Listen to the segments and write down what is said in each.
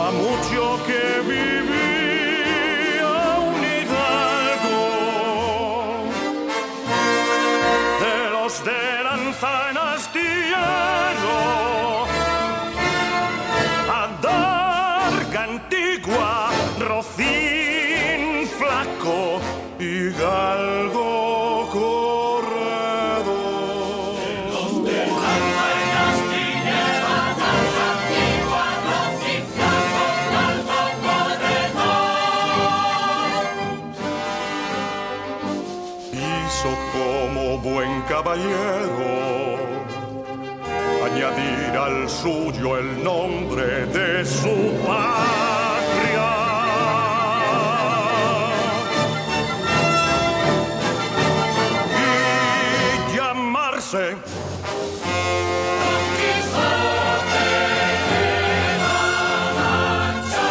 mucho que vivía un hidalgo de los de lanza en astillero, adarga antigua, rocín flaco y galgo corredor. Los de lanza en astillero, adarga antigua, rocín flaco, galgo corredor. Hizo como buen caballero añadir al suyo el nombre de su patria. Y llamarse Don Quijote de la Mancha.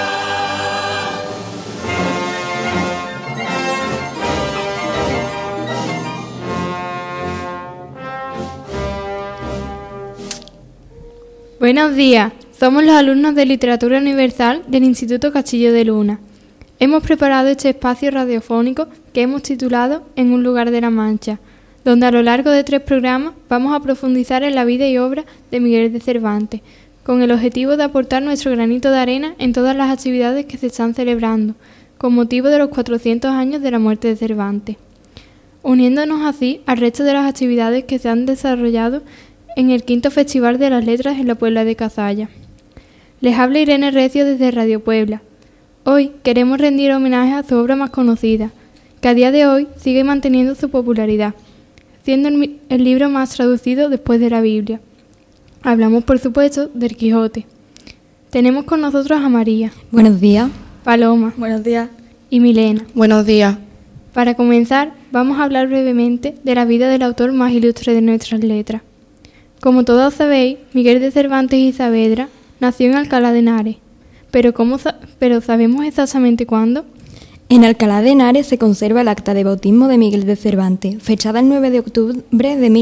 Buenos días, somos los alumnos de Literatura Universal del Instituto Castillo de Luna. Hemos preparado este espacio radiofónico que hemos titulado En un lugar de la Mancha, donde a lo largo de 3 programas vamos a profundizar en la vida y obra de Miguel de Cervantes, con el objetivo de aportar nuestro granito de arena en todas las actividades que se están celebrando, con motivo de los 400 años de la muerte de Cervantes, uniéndonos así al resto de las actividades que se han desarrollado en el 5º Festival de las Letras en la Puebla de Cazalla. Les habla Irene Recio desde Radio Puebla. Hoy queremos rendir homenaje a su obra más conocida, que a día de hoy sigue manteniendo su popularidad, siendo el libro más traducido después de la Biblia. Hablamos, por supuesto, del Quijote. Tenemos con nosotros a María. Buenos días. Paloma. Buenos días. Y Milena. Buenos días. Para comenzar, vamos a hablar brevemente de la vida del autor más ilustre de nuestras letras. Como todos sabéis, Miguel de Cervantes y Saavedra nació en Alcalá de Henares. ¿Pero sabemos exactamente cuándo? En Alcalá de Henares se conserva el acta de bautismo de Miguel de Cervantes, fechada el 9 de octubre de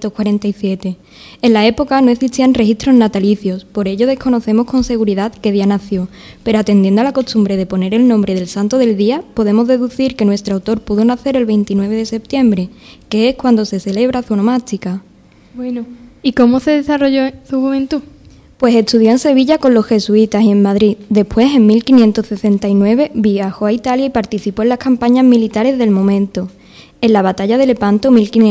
1547. En la época no existían registros natalicios, por ello desconocemos con seguridad qué día nació, pero atendiendo a la costumbre de poner el nombre del santo del día, podemos deducir que nuestro autor pudo nacer el 29 de septiembre, que es cuando se celebra su onomástica. Bueno, ¿y cómo se desarrolló su juventud? Pues estudió en Sevilla con los jesuitas y en Madrid. Después, en 1569, viajó a Italia y participó en las campañas militares del momento. En la batalla de Lepanto,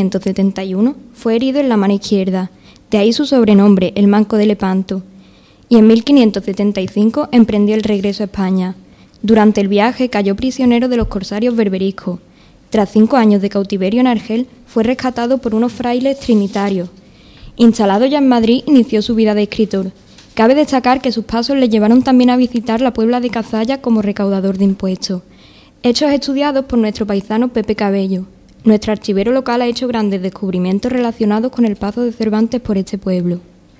1571, fue herido en la mano izquierda. De ahí su sobrenombre, el Manco de Lepanto. Y en 1575 emprendió el regreso a España. Durante el viaje cayó prisionero de los corsarios berberiscos. Tras 5 años de cautiverio en Argel, fue rescatado por unos frailes trinitarios. Instalado ya en Madrid, inició su vida de escritor. Cabe destacar que sus pasos le llevaron también a visitar la Puebla de Cazalla como recaudador de impuestos. Hechos estudiados por nuestro paisano Pepe Cabello. Nuestro archivero local ha hecho grandes descubrimientos relacionados con el paso de Cervantes por este pueblo.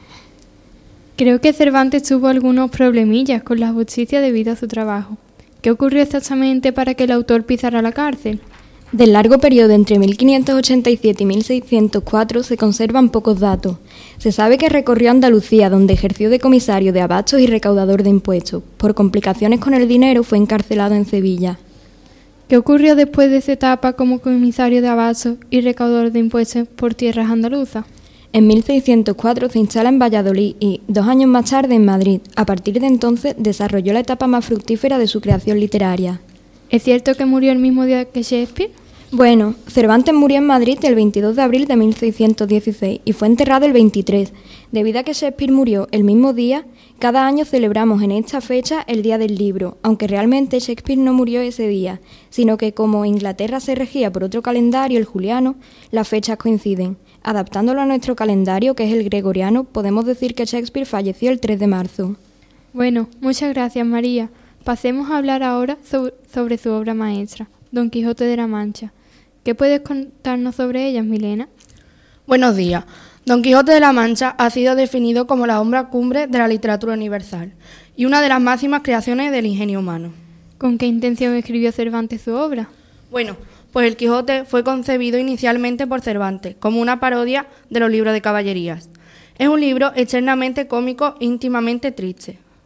Creo que Cervantes tuvo algunos problemillas con la justicia debido a su trabajo. ¿Qué ocurrió exactamente para que el autor pisara la cárcel? Del largo periodo entre 1587 y 1604 se conservan pocos datos. Se sabe que recorrió Andalucía, donde ejerció de comisario de abastos y recaudador de impuestos. Por complicaciones con el dinero fue encarcelado en Sevilla. ¿Qué ocurrió después de esa etapa como comisario de abastos y recaudador de impuestos por tierras andaluzas? En 1604 se instala en Valladolid y, 2 años más tarde, en Madrid. A partir de entonces desarrolló la etapa más fructífera de su creación literaria. ¿Es cierto que murió el mismo día que Shakespeare? Bueno, Cervantes murió en Madrid el 22 de abril de 1616 y fue enterrado el 23. Debido a que Shakespeare murió el mismo día, cada año celebramos en esta fecha el Día del Libro, aunque realmente Shakespeare no murió ese día, sino que como Inglaterra se regía por otro calendario, el juliano, las fechas coinciden. Adaptándolo a nuestro calendario, que es el gregoriano, podemos decir que Shakespeare falleció el 3 de marzo. Bueno, muchas gracias, María. Pasemos a hablar ahora sobre su obra maestra, Don Quijote de la Mancha. ¿Qué puedes contarnos sobre ellas, Milena? Buenos días. Don Quijote de la Mancha ha sido definido como la obra cumbre de la literatura universal y una de las máximas creaciones del ingenio humano. ¿Con qué intención escribió Cervantes su obra? Bueno, pues el Quijote fue concebido inicialmente por Cervantes como una parodia de los libros de caballerías. Es un libro externamente cómico, íntimamente triste.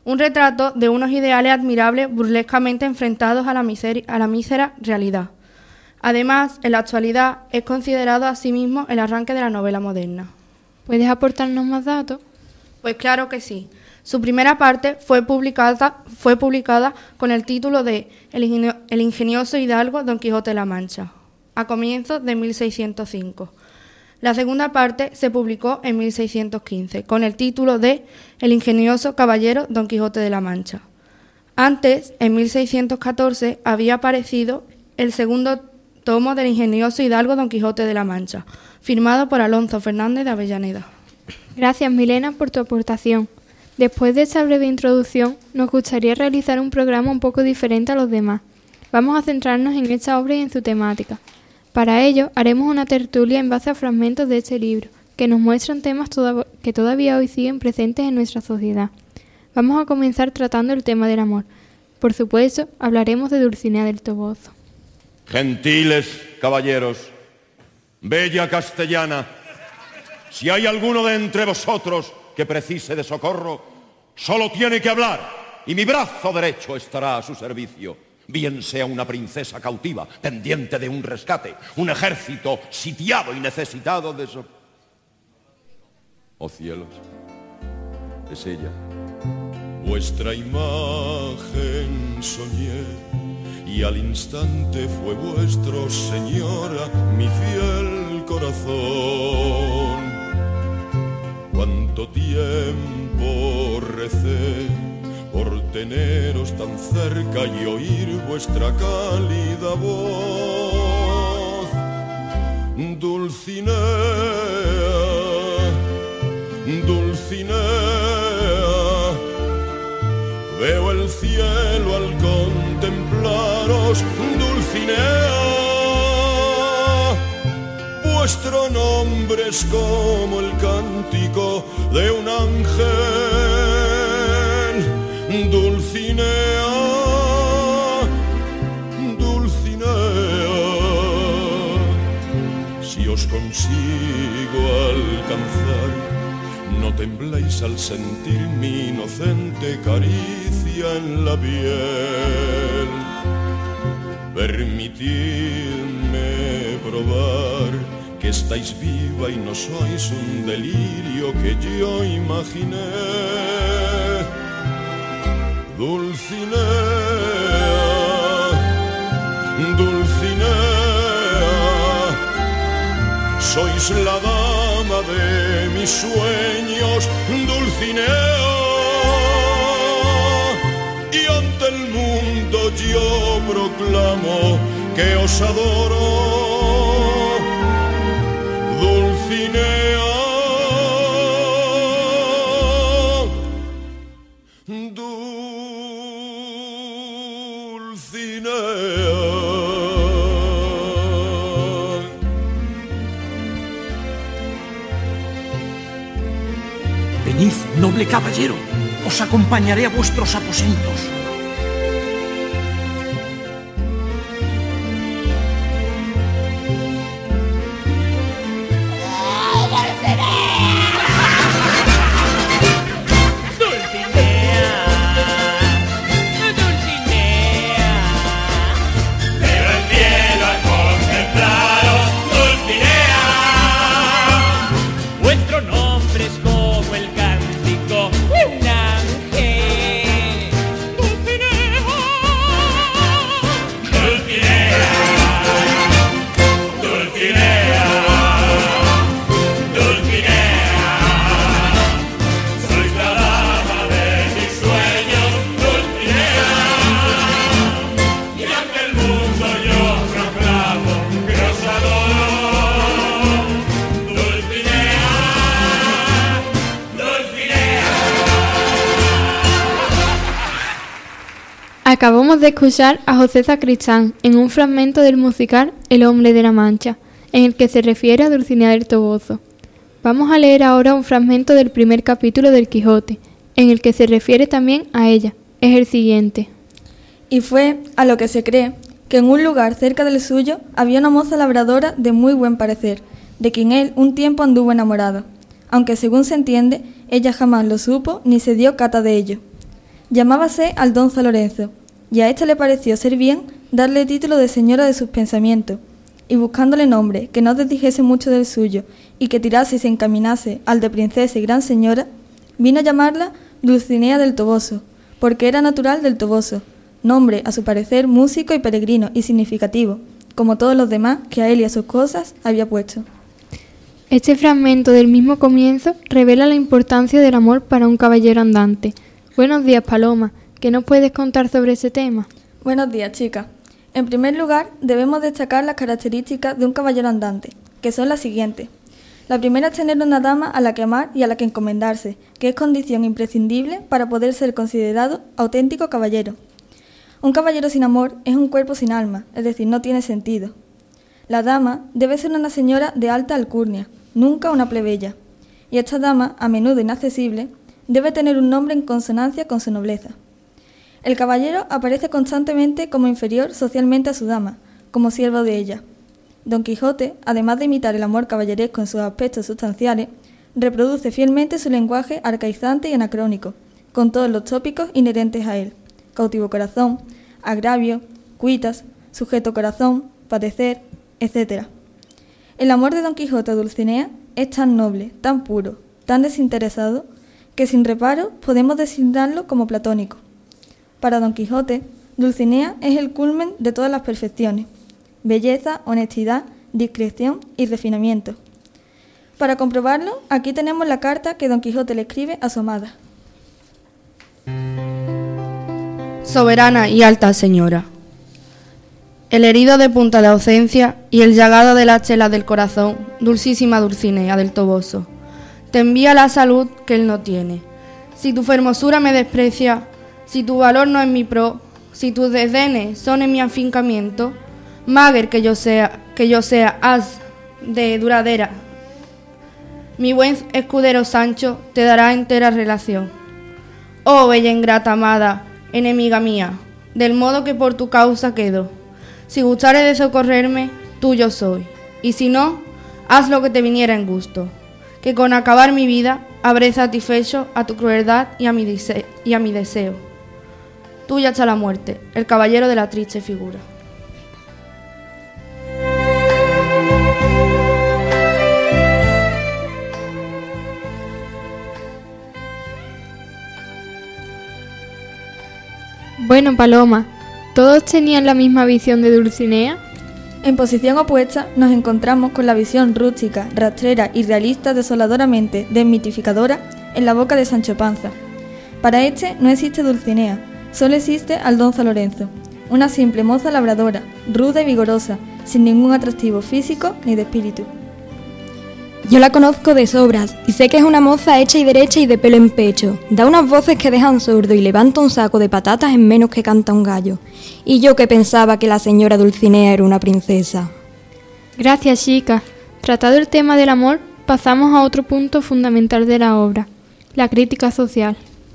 un retrato de unos ideales admirables burlescamente enfrentados a la mísera realidad. Además, en la actualidad es considerado asimismo el arranque de la novela moderna. ¿Puedes aportarnos más datos? Pues claro que sí. Su primera parte fue publicada con el título de El ingenioso hidalgo Don Quijote de la Mancha, a comienzos de 1605. La segunda parte se publicó en 1615, con el título de El ingenioso caballero Don Quijote de la Mancha. Antes, en 1614, había aparecido el segundo tomo del ingenioso hidalgo Don Quijote de la Mancha, firmado por Alonso Fernández de Avellaneda. Gracias, Milena, por tu aportación. Después de esta breve introducción, nos gustaría realizar un programa un poco diferente a los demás. Vamos a centrarnos en esta obra y en su temática. Para ello, haremos una tertulia en base a fragmentos de este libro, que nos muestran temas que todavía hoy siguen presentes en nuestra sociedad. Vamos a comenzar tratando el tema del amor. Por supuesto, hablaremos de Dulcinea del Toboso. Gentiles caballeros, bella castellana, si hay alguno de entre vosotros que precise de socorro, solo tiene que hablar y mi brazo derecho estará a su servicio. Bien sea una princesa cautiva, pendiente de un rescate, un ejército sitiado y necesitado de socorro. Oh cielos, es ella. Vuestra imagen soñé y al instante fue vuestro, señora, mi fiel corazón. Cuánto tiempo recé por teneros tan cerca y oír vuestra cálida voz. Dulcinea, Dulcinea, veo el cielo al contemplaros, Dulcinea. Vuestro nombre es como el cántico de un ángel, Dulcinea, Dulcinea. Si os consigo alcanzar, no tembléis al sentir mi inocente caricia en la piel. Permitidme probar que estáis viva y no sois un delirio que yo imaginé. Dulcinea, Dulcinea, sois la dama de mis sueños, Dulcinea, y ante el mundo yo proclamo que os adoro, Dulcinea, Venid, noble caballero, os acompañaré a vuestros aposentos. Acabamos de escuchar a José Sacristán en un fragmento del musical El hombre de la Mancha, en el que se refiere a Dulcinea del Toboso. Vamos a leer ahora un fragmento del primer capítulo del Quijote, en el que se refiere también a ella. Es el siguiente. Y fue, a lo que se cree, que en un lugar cerca del suyo había una moza labradora de muy buen parecer, de quien él un tiempo anduvo enamorado, aunque según se entiende, ella jamás lo supo ni se dio cata de ello. Llamábase Aldonza Lorenzo, y a ésta le pareció ser bien darle título de señora de sus pensamientos, y buscándole nombre que no desdijese mucho del suyo y que tirase y se encaminase al de princesa y gran señora, vino a llamarla Dulcinea del Toboso, porque era natural del Toboso, nombre a su parecer músico y peregrino y significativo, como todos los demás que a él y a sus cosas había puesto. Este fragmento del mismo comienzo revela la importancia del amor para un caballero andante. Buenos días, Paloma. ¿Qué nos puedes contar sobre ese tema? Buenos días, chicas. En primer lugar, debemos destacar las características de un caballero andante, que son las siguientes. La primera es tener una dama a la que amar y a la que encomendarse, que es condición imprescindible para poder ser considerado auténtico caballero. Un caballero sin amor es un cuerpo sin alma, es decir, no tiene sentido. La dama debe ser una señora de alta alcurnia, nunca una plebeya. Y esta dama, a menudo inaccesible, debe tener un nombre en consonancia con su nobleza. El caballero aparece constantemente como inferior socialmente a su dama, como siervo de ella. Don Quijote, además de imitar el amor caballeresco en sus aspectos sustanciales, reproduce fielmente su lenguaje arcaizante y anacrónico, con todos los tópicos inherentes a él: cautivo corazón, agravio, cuitas, sujeto corazón, padecer, etc. El amor de Don Quijote a Dulcinea es tan noble, tan puro, tan desinteresado, que sin reparo podemos designarlo como platónico. Para Don Quijote, Dulcinea es el culmen de todas las perfecciones: belleza, honestidad, discreción y refinamiento. Para comprobarlo, aquí tenemos la carta que Don Quijote le escribe a su amada. Soberana y alta señora, el herido de punta de ausencia y el llagado de las chelas del corazón, dulcísima Dulcinea del Toboso, te envía la salud que él no tiene. Si tu hermosura me desprecia, si tu valor no es mi pro, si tus desdenes son en mi afincamiento, mager que yo sea, haz de duradera. Mi buen escudero Sancho te dará entera relación. Oh bella ingrata amada, enemiga mía, del modo que por tu causa quedo. Si gustare de socorrerme, tuyo soy, y si no, haz lo que te viniera en gusto, que con acabar mi vida habré satisfecho a tu crueldad y a mi deseo. Tuya hasta la muerte, el caballero de la triste figura. Bueno, Paloma, ¿todos tenían la misma visión de Dulcinea? En posición opuesta nos encontramos con la visión rústica, rastrera y realista desoladoramente desmitificadora en la boca de Sancho Panza. Para este no existe Dulcinea, solo existe Aldonza Lorenzo, una simple moza labradora, ruda y vigorosa, sin ningún atractivo físico ni de espíritu. Yo la conozco de sobras y sé que es una moza hecha y derecha y de pelo en pecho. Da unas voces que dejan sordo y levanta un saco de patatas en menos que canta un gallo. Y yo que pensaba que la señora Dulcinea era una princesa. Gracias, chicas. Tratado el tema del amor, pasamos a otro punto fundamental de la obra, la crítica social.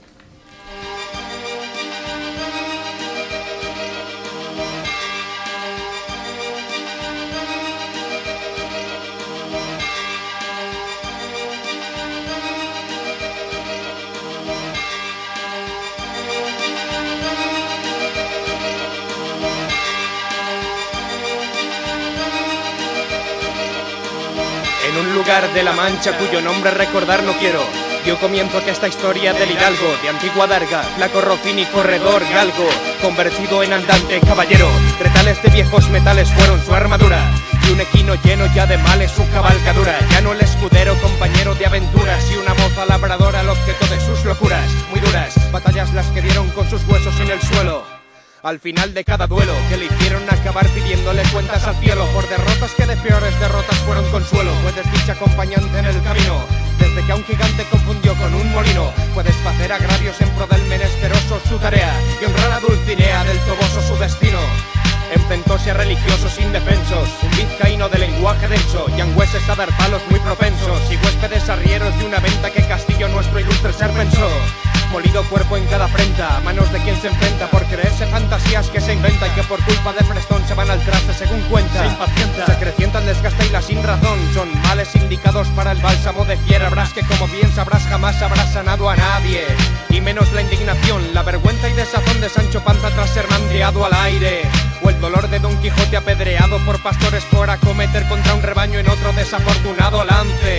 En un lugar de la Mancha cuyo nombre recordar no quiero, dio comienzo a esta historia del hidalgo de antigua darga, flaco rocín y corredor galgo, convertido en andante caballero. Retales de viejos metales fueron su armadura, y un equino lleno ya de males su cabalgadura. Ya no el escudero compañero de aventuras, y una moza labradora el objeto de sus locuras. Muy duras batallas las que dieron con sus huesos en el suelo, al final de cada duelo, que le hicieron acabar pidiéndole cuentas al cielo por derrotas que de peores derrotas fueron consuelo. Fue desdicha acompañante en el camino, desde que a un gigante confundió con un molino. Fue desfacer agravios en pro del menesteroso su tarea, y honrar a Dulcinea del Toboso su destino. Enfrentóse a religiosos indefensos, un vizcaíno de lenguaje denso, y angüeses a dar palos muy propensos, y huéspedes arrieros de una venta que Castillo nuestro ilustre ser pensó. Molido cuerpo en cada afrenta, a manos de quien se enfrenta por creerse fantasías que se inventan, que por culpa de prestón se van al traste según cuenta. Se impacienta, se acrecienta el desgaste y la sin razón, son males sin indicados para el bálsamo de fierabras que, como bien sabrás, jamás habrá sanado a nadie. Y menos la indignación, la vergüenza y desazón de Sancho Panza tras ser mandeado al aire. O el dolor de Don Quijote apedreado por pastores por acometer contra un rebaño en otro desafortunado lance.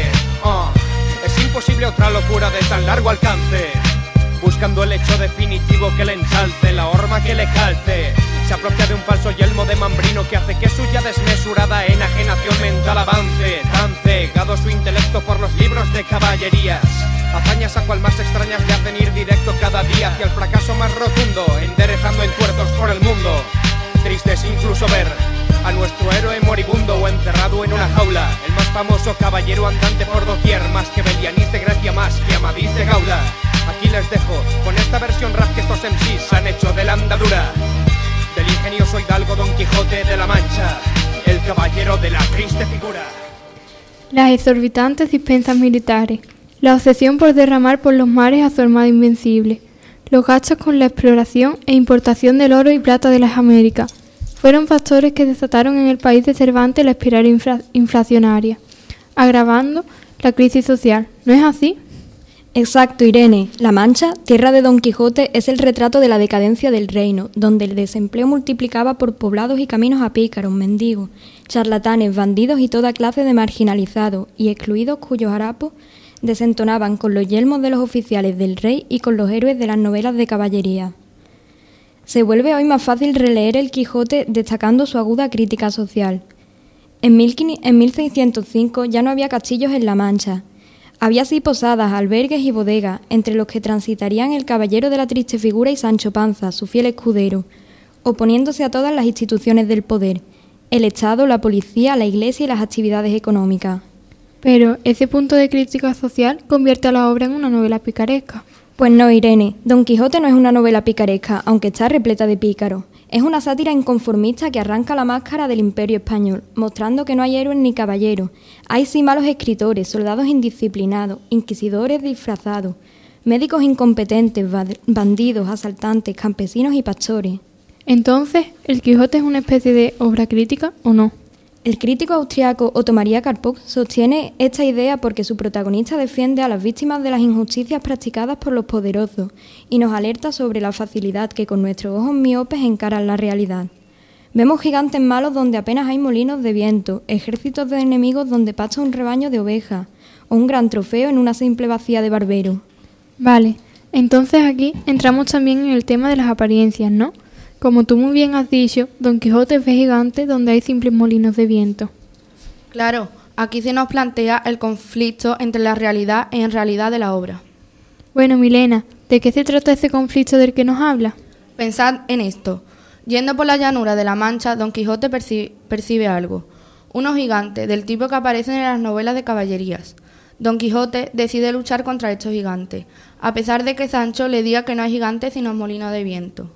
Es imposible otra locura de tan largo alcance. Buscando el hecho definitivo que le ensalce, la horma que le calce. Se apropia de un falso yelmo de Mambrino que hace que su ya desmesurada enajenación mental avance. Tan cegado su intelecto por los libros de caballerías, hazañas a cual más extrañas le hacen ir directo cada día hacia el fracaso más rotundo, enderezando entuertos por el mundo. Triste es incluso ver a nuestro héroe moribundo o encerrado en una jaula, el más famoso caballero andante por doquier, más que Belianís de Grecia, más que Amadís de Gaula. Aquí les dejo con esta versión rap que estos MCs han hecho de la andadura del ingenioso hidalgo Don Quijote de la Mancha, el caballero de la triste figura. Las exorbitantes dispensas militares, la obsesión por derramar por los mares a su armada invencible, los gastos con la exploración e importación del oro y plata de las Américas, fueron factores que desataron en el país de Cervantes la espiral inflacionaria, agravando la crisis social. ¿No es así? Exacto, Irene. La Mancha, tierra de Don Quijote, es el retrato de la decadencia del reino, donde el desempleo multiplicaba por poblados y caminos a pícaros, mendigos, charlatanes, bandidos y toda clase de marginalizados y excluidos cuyos harapos desentonaban con los yelmos de los oficiales del rey y con los héroes de las novelas de caballería. Se vuelve hoy más fácil releer el Quijote destacando su aguda crítica social. En 1605 ya no había castillos en La Mancha. Había así posadas, albergues y bodegas, entre los que transitarían el caballero de la triste figura y Sancho Panza, su fiel escudero, oponiéndose a todas las instituciones del poder, el Estado, la policía, la iglesia y las actividades económicas. Pero ese punto de crítica social convierte a la obra en una novela picaresca. Pues no, Irene, Don Quijote no es una novela picaresca, aunque está repleta de pícaros. Es una sátira inconformista que arranca la máscara del Imperio español, mostrando que no hay héroes ni caballeros. Hay sí malos escritores, soldados indisciplinados, inquisidores disfrazados, médicos incompetentes, bandidos, asaltantes, campesinos y pastores. Entonces, ¿el Quijote es una especie de obra crítica o no? El crítico austriaco Otto Maria Karpov sostiene esta idea porque su protagonista defiende a las víctimas de las injusticias practicadas por los poderosos y nos alerta sobre la facilidad que con nuestros ojos miopes encaran la realidad. Vemos gigantes malos donde apenas hay molinos de viento, ejércitos de enemigos donde pasta un rebaño de ovejas o un gran trofeo en una simple bacía de barbero. Vale, entonces aquí entramos también en el tema de las apariencias, ¿no? Como tú muy bien has dicho, Don Quijote ve gigantes donde hay simples molinos de viento. Claro, aquí se nos plantea el conflicto entre la realidad e irrealidad de la obra. Bueno, Milena, ¿de qué se trata ese conflicto del que nos habla? Pensad en esto. Yendo por la llanura de la Mancha, Don Quijote percibe algo. Unos gigantes, del tipo que aparecen en las novelas de caballerías. Don Quijote decide luchar contra estos gigantes, a pesar de que Sancho le diga que no hay gigantes sino molinos de viento.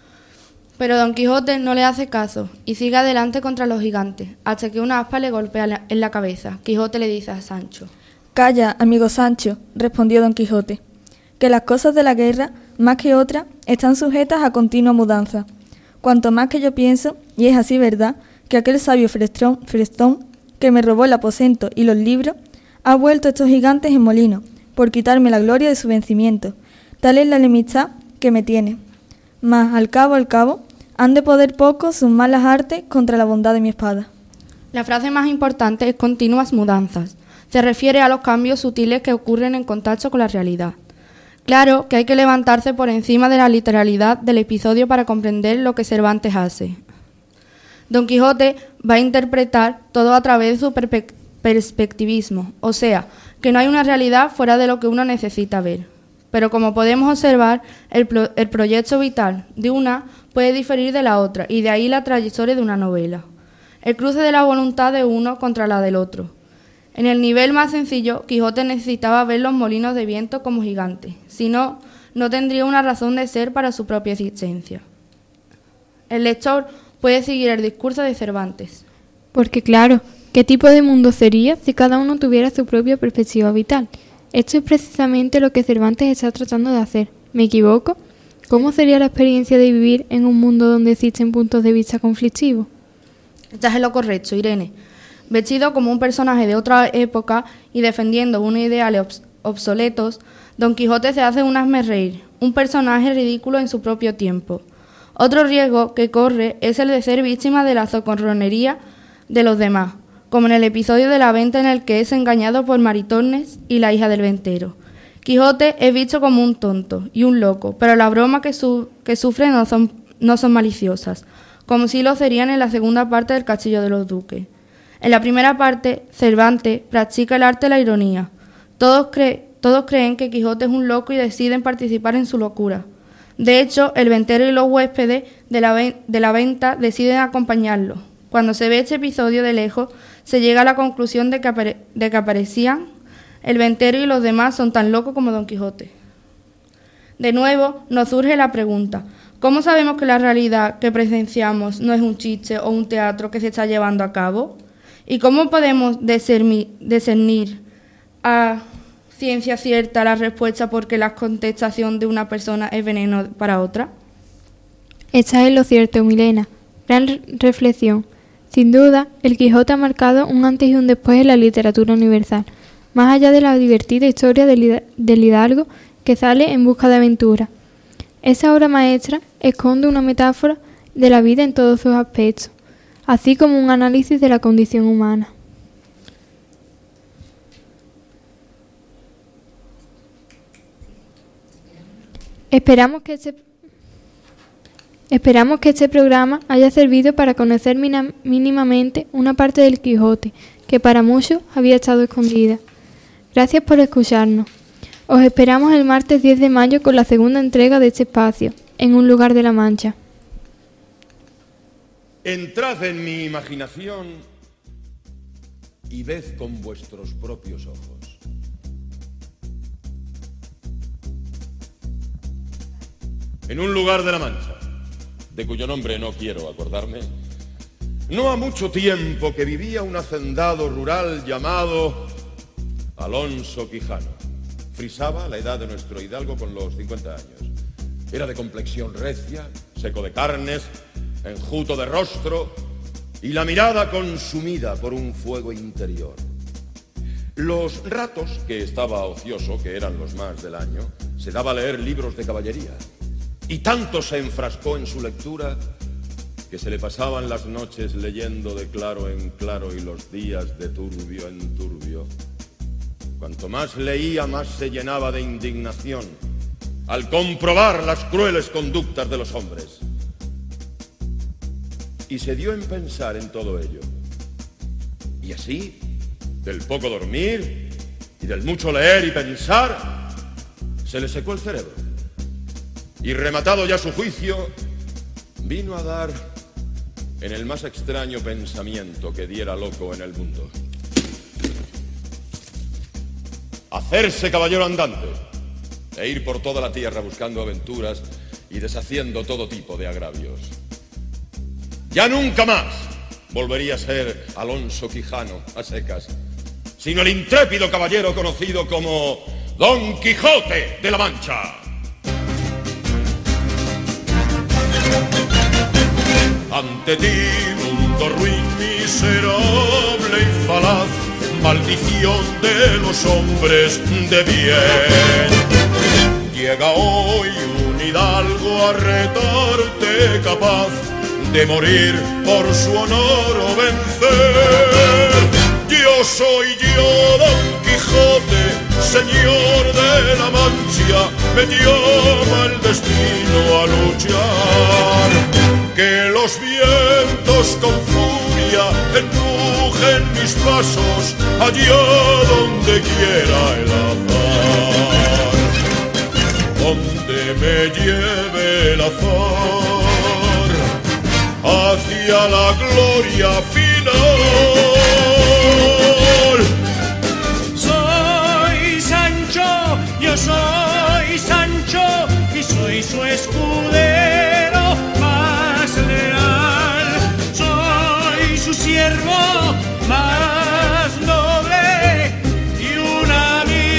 Pero Don Quijote no le hace caso y sigue adelante contra los gigantes, hasta que una aspa le golpea en la cabeza. Quijote le dice a Sancho: «Calla, amigo Sancho», respondió Don Quijote, «que las cosas de la guerra, más que otras, están sujetas a continua mudanza. Cuanto más que yo pienso, y es así verdad, que aquel sabio Frestón, que me robó el aposento y los libros, ha vuelto estos gigantes en molino, por quitarme la gloria de su vencimiento. Tal es la enemistad que me tiene. Mas, al cabo, han de poder poco sus malas artes contra la bondad de mi espada». La frase más importante es continuas mudanzas. Se refiere a los cambios sutiles que ocurren en contacto con la realidad. Claro que hay que levantarse por encima de la literalidad del episodio para comprender lo que Cervantes hace. Don Quijote va a interpretar todo a través de su perspectivismo, o sea, que no hay una realidad fuera de lo que uno necesita ver. Pero como podemos observar, el proyecto vital de una puede diferir de la otra, y de ahí la trayectoria de una novela. El cruce de la voluntad de uno contra la del otro. En el nivel más sencillo, Quijote necesitaba ver los molinos de viento como gigantes, si no, no tendría una razón de ser para su propia existencia. El lector puede seguir el discurso de Cervantes. Porque claro, ¿qué tipo de mundo sería si cada uno tuviera su propia perspectiva vital? Esto es precisamente lo que Cervantes está tratando de hacer. ¿Me equivoco? ¿Cómo sería la experiencia de vivir en un mundo donde existen puntos de vista conflictivos? Estás en lo correcto, Irene. Vestido como un personaje de otra época y defendiendo unos ideales obsoletos, Don Quijote se hace un hazmerreír, un personaje ridículo en su propio tiempo. Otro riesgo que corre es el de ser víctima de la socorronería de los demás, como en el episodio de la venta en el que es engañado por Maritornes y la hija del ventero. Quijote es visto como un tonto y un loco, pero las bromas que sufre no son maliciosas, como si lo serían en la segunda parte del Castillo de los Duques. En la primera parte, Cervantes practica el arte de la ironía. Todos creen que Quijote es un loco y deciden participar en su locura. De hecho, el ventero y los huéspedes de la venta deciden acompañarlo. Cuando se ve este episodio de lejos, se llega a la conclusión de que aparecían el ventero y los demás son tan locos como Don Quijote. De nuevo, nos surge la pregunta: ¿cómo sabemos que la realidad que presenciamos no es un chiste o un teatro que se está llevando a cabo? ¿Y cómo podemos discernir a ciencia cierta la respuesta porque la contestación de una persona es veneno para otra? Estás en lo cierto, Milena. Gran reflexión. Sin duda, el Quijote ha marcado un antes y un después en la literatura universal, más allá de la divertida historia del hidalgo que sale en busca de aventura. Esa obra maestra esconde una metáfora de la vida en todos sus aspectos, así como un análisis de la condición humana. Esperamos que este programa haya servido para conocer mínimamente una parte del Quijote que para muchos había estado escondida. Gracias por escucharnos. Os esperamos el martes 10 de mayo con la segunda entrega de este espacio, en un lugar de la Mancha. Entrad en mi imaginación y ved con vuestros propios ojos. En un lugar de la Mancha, de cuyo nombre no quiero acordarme, no ha mucho tiempo que vivía un hacendado rural llamado Alonso Quijano. Frisaba la edad de nuestro hidalgo con los 50 años. Era de complexión recia, seco de carnes, enjuto de rostro y la mirada consumida por un fuego interior. Los ratos que estaba ocioso, que eran los más del año, se daba a leer libros de caballería. Y tanto se enfrascó en su lectura que se le pasaban las noches leyendo de claro en claro y los días de turbio en turbio. Cuanto más leía, más se llenaba de indignación al comprobar las crueles conductas de los hombres. Y se dio en pensar en todo ello. Y así, del poco dormir y del mucho leer y pensar, se le secó el cerebro. Y rematado ya su juicio, vino a dar en el más extraño pensamiento que diera loco en el mundo. Hacerse caballero andante e ir por toda la tierra buscando aventuras y deshaciendo todo tipo de agravios. Ya nunca más volvería a ser Alonso Quijano a secas, sino el intrépido caballero conocido como Don Quijote de la Mancha. Ante ti, mundo ruin, miserable y falaz, maldición de los hombres de bien. Llega hoy un hidalgo a retarte capaz de morir por su honor o vencer. Yo soy yo, Don Quijote, señor de la Mancha, me llama el destino a luchar. Que los vientos con furia empujen mis pasos allá donde quiera el azar. Donde me lleve el azar, hacia la gloria final. Soy Sancho, yo soy Sancho y soy su escudero más leal. Soy su siervo más noble y un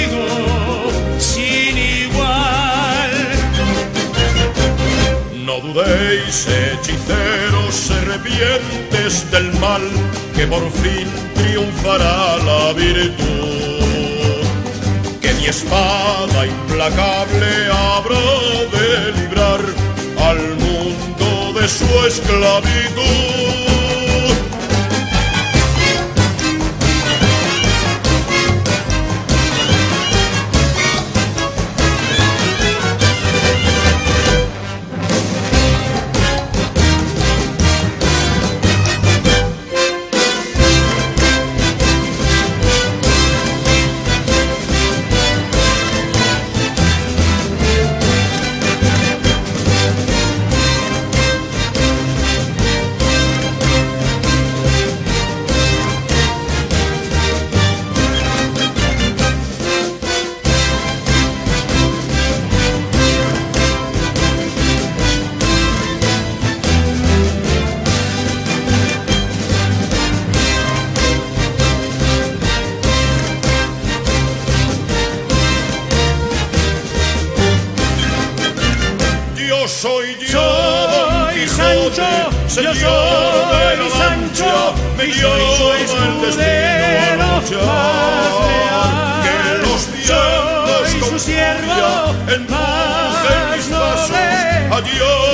amigo sin igual. No saludéis, hechiceros, serpientes del mal, que por fin triunfará la virtud. Que mi espada implacable habrá de librar al mundo de su esclavitud. Soy yo, Don Quijote, señor de la Mancha, me llama el destino a luchar. Que los vientos con furia empujen mis pasos, adiós.